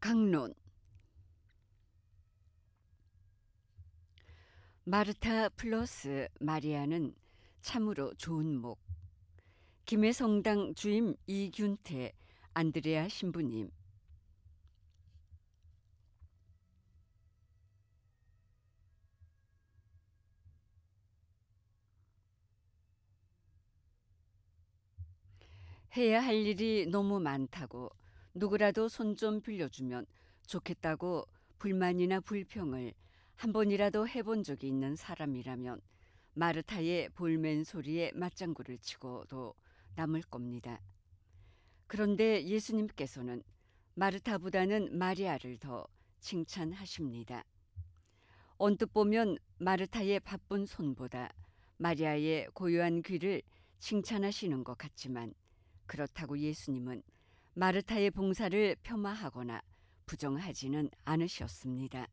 강론. 마르타 플러스 마리아는 참으로 좋은 목. 김해성당 주임 이균태 안드레아 신부님. 해야 할 일이 너무 많다고 누구라도 손 좀 빌려주면 좋겠다고 불만이나 불평을 한 번이라도 해본 적이 있는 사람이라면 마르타의 볼멘 소리에 맞장구를 치고도 남을 겁니다. 그런데 예수님께서는 마르타보다는 마리아를 더 칭찬하십니다. 언뜻 보면 마르타의 바쁜 손보다 마리아의 고요한 귀를 칭찬하시는 것 같지만 그렇다고 예수님은 마르타의 봉사를 폄하하거나 부정하지는 않으셨습니다.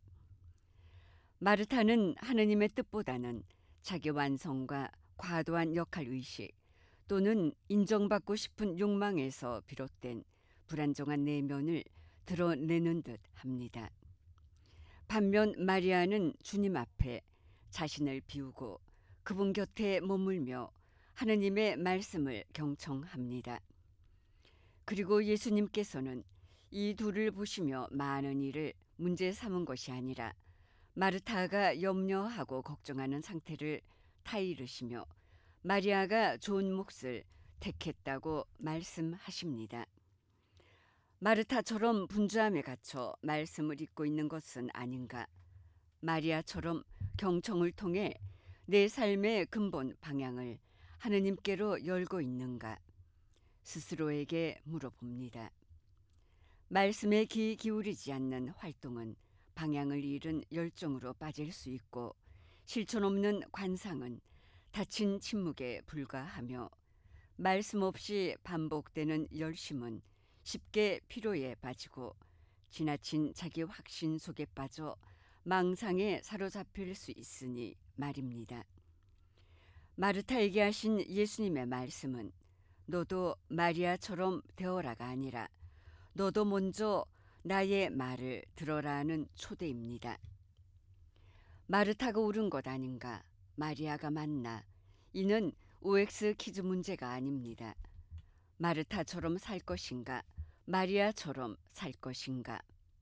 마르타는 하느님의 뜻보다는 자기 완성과 과도한 역할의식 또는 인정받고 싶은 욕망에서 비롯된 불안정한 내면을 드러내는 듯 합니다. 반면 마리아는 주님 앞에 자신을 비우고 그분 곁에 머물며 하느님의 말씀을 경청합니다. 그리고 예수님께서는 이 둘을 보시며 많은 일을 문제 삼은 것이 아니라 마르타가 염려하고 걱정하는 상태를 타이르시며 마리아가 좋은 몫을 택했다고 말씀하십니다. 마르타처럼 분주함에 갇혀 말씀을 읽고 있는 것은 아닌가? 마리아처럼 경청을 통해 내 삶의 근본 방향을 하느님께로 열고 있는가? 스스로에게 물어봅니다. 말씀에 귀 기울이지 않는 활동은 방향을 잃은 열정으로 빠질 수 있고 실천 없는 관상은 닫힌 침묵에 불과하며 말씀 없이 반복되는 열심은 쉽게 피로에 빠지고 지나친 자기 확신 속에 빠져 망상에 사로잡힐 수 있으니 말입니다. 마르타에게 하신 예수님의 말씀은 너도 마리아처럼 되어라가 아니라 너도 먼저 나의 말을 들어라는 초대입니다. 마르타가 옳은 것 아닌가? 마리아가 맞나? 이는 OX 퀴즈 문제가 아닙니다. 마르타처럼 살 것인가? 마리아처럼 살 것인가?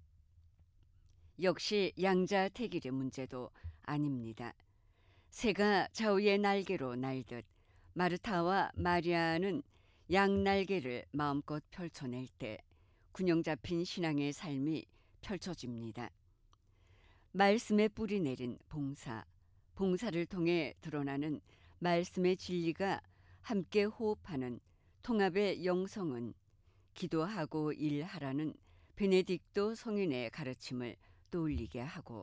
역시 양자택일의 문제도 아닙니다. 새가 좌우의 날개로 날듯 마르타와 마리아는 양날개를 마음껏 펼쳐낼 때 균형 잡힌 신앙의 삶이 펼쳐집니다. 말씀에 뿌리 내린 봉사, 봉사를 통해 드러나는 말씀의 진리가 함께 호흡하는 통합의 영성은 기도하고 일하라는 베네딕토 성인의 가르침을 떠올리게 하고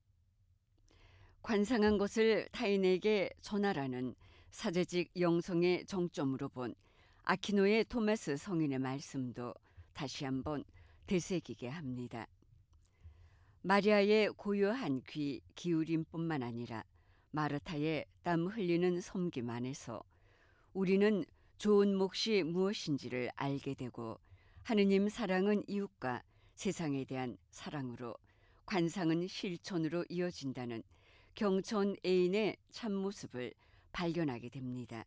관상한 것을 타인에게 전하라는 사제직 영성의 정점으로 본 아퀴노의 토마스 성인의 말씀도 다시 한번 되새기게 합니다. 마리아의 고요한 귀 기울임뿐만 아니라 마르타의 땀 흘리는 섬김 안에서 우리는 좋은 몫이 무엇인지를 알게 되고 하느님 사랑은 이웃과 세상에 대한 사랑으로 관상은 실천으로 이어진다는 경천 애인의 참모습을 발견하게 됩니다.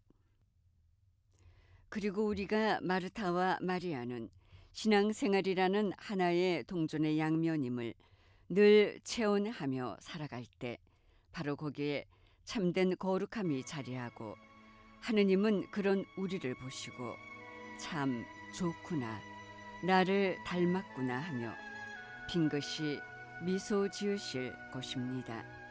그리고 우리가 마르타와 마리아는 신앙생활이라는 하나의 동전의 양면임을 늘 체온하며 살아갈 때 바로 거기에 참된 거룩함이 자리하고 하느님은 그런 우리를 보시고 참 좋구나, 나를 닮았구나 하며 빙긋이 미소 지으실 것입니다.